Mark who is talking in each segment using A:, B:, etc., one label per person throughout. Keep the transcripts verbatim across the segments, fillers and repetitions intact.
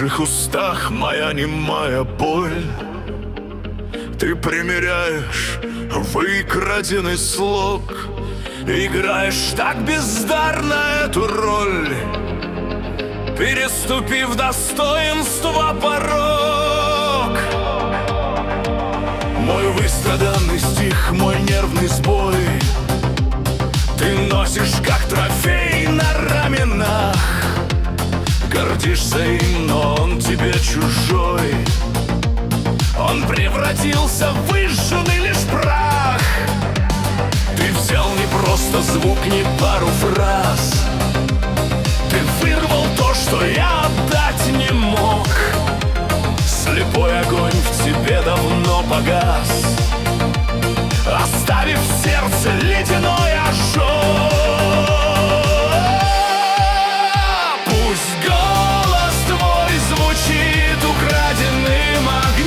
A: чужих устах моя немая боль. Ты примеряешь выкраденный слог, играешь так бездарно эту роль, переступив достоинства порог. Мой выстраданный стих, мой нервный сбой ты носишь как трофей на раменах. Гордишься им, но он тебе чужой. Он превратился в выжженный лишь прах. Ты взял не просто звук, не пару фраз. Ты вырвал то, что я отдать не мог. Слепой огонь в тебе давно погас, оставив в сердце ледяной ожог. Пусть голос твой звучит украденным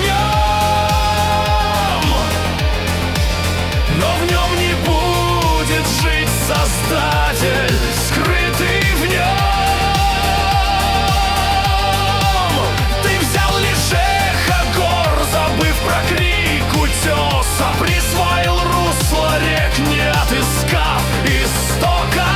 A: огнем, но в нем не будет жить Создатель, скрытый в нем. Ты взял лишь эхо гор, забыв про крик утеса, присвоил русло рек, не отыскав истока.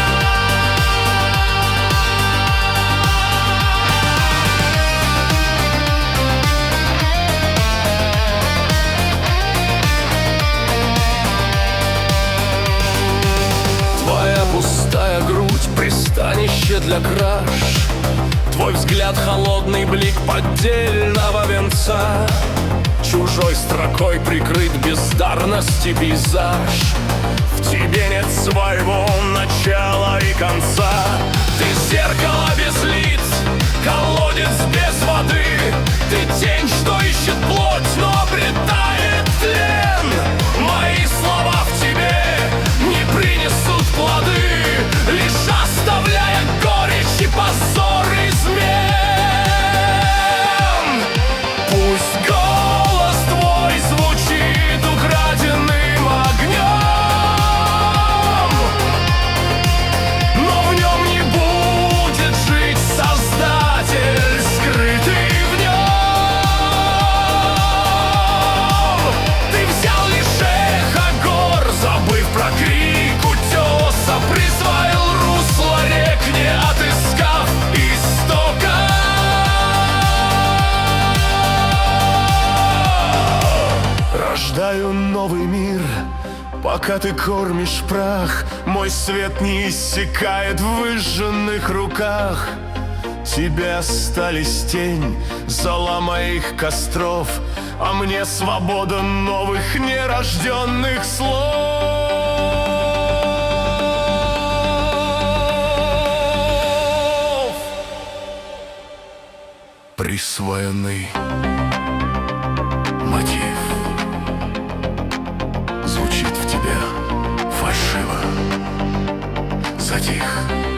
A: Твоя пустая грудь — пристанище для краж. Твой взгляд — холодный блик поддельного венца. Чужой строкой прикрыт бездарности пейзаж. В тебе нет своего начала и конца. Ты зеркало без лиц, колодец без воды. Ты тень, что ищет плоть, но обретает тлен. Мои слова в тебе не принесут плоды, лишь оставляя горечь и позор измен. Пусть голос твой звучит украденным огнем, но в нем не будет жить Создатель, скрытый в нем. Ты взял лишь эхо гор, забыв про крик утеса, присвоил русло рек, не отыскав истока. Рождаю новый мир, пока ты кормишь прах. Мой свет не иссякает в выжженных руках. Тебе остались тень, зола моих костров, а мне свобода новых нерожденных слов. Присвоенный мотив звучит в тебе фальшиво. Затих.